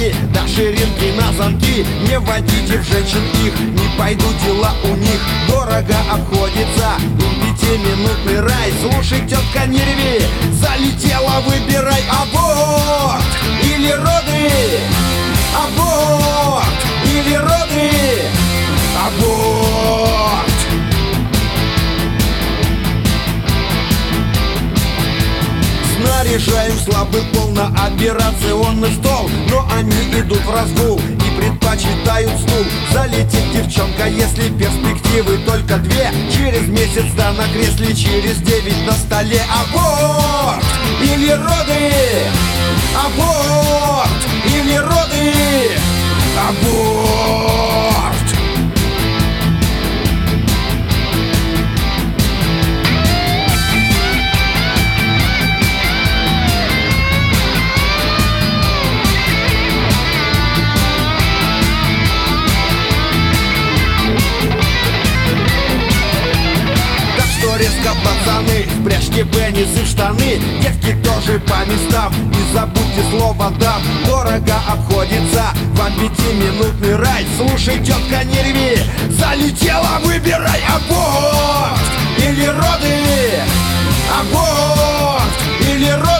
носки, до ширинки на замки. Не водите в женщин их, не пойдут дела у них. Дорого обходится им 5-минутный рай. Слушай, тетка, не реви, залетела, выбирай: аборт или роды, аборт или роды, аборт. Снаряжаем слабый пол на операционный стол, но они идут в разгул и предпочитают стул. Залетит девчонка, если перспективы только две. Через месяц да на кресле, через 9 на столе. Аборт или роды, аборт или роды, аборт. Резко, пацаны, спрячьте пенисы в штаны. Девки тоже по местам, не забудьте слово «дам». Дорого обходится вам 5-минутный рай. Слушай, тетка, не реви, залетела, выбирай: аборт или роды, аборт или роды.